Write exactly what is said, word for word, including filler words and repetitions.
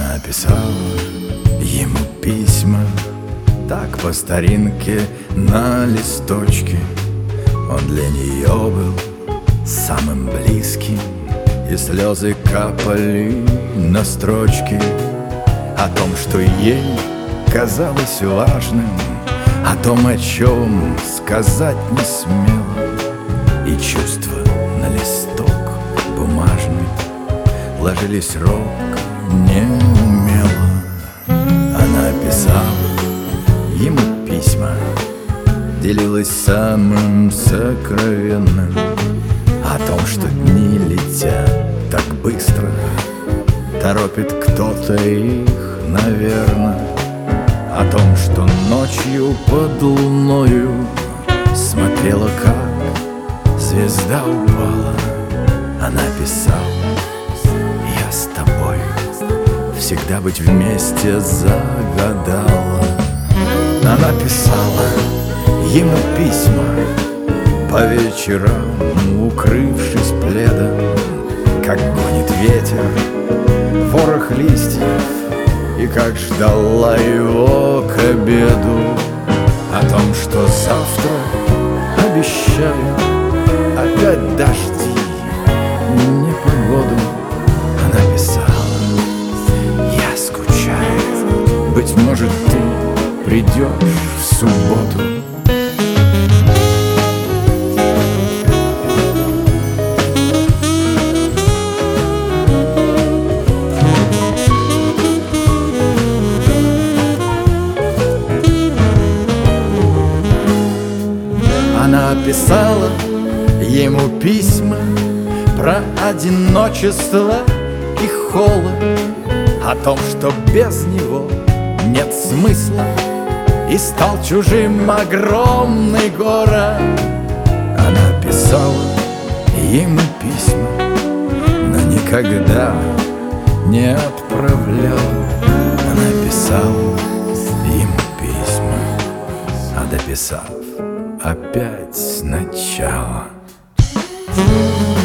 Она писала ему письма, так по старинке на листочке. Он для нее был самым близким, и слезы капали на строчки о том, что ей казалось важным, о том, о чем сказать не смела. И чувства на листок бумажный ложились робко, неумело. Она писала ему письма, делилась самым сокровенным о том, что дни летят так быстро, торопит кто-то их, наверное. О том, что ночью под луною смотрела, как звезда упала. Она писала: я с тобой всегда быть вместе загадала. Она писала ему письма по вечерам, укрывшись пледом, как гонит ветер ворох листьев, и как ждала его к обеду. О том, что завтра обещают опять дожди, непогоду. Она писала: я скучаю, быть может, ты придешь в субботу. Она писала ему письма про одиночество и холод, о том, что без него нет смысла, и стал чужим огромный город. Она писала ему письма, но никогда не отправляла. Она писала ему письма, а дописав, опять сначала.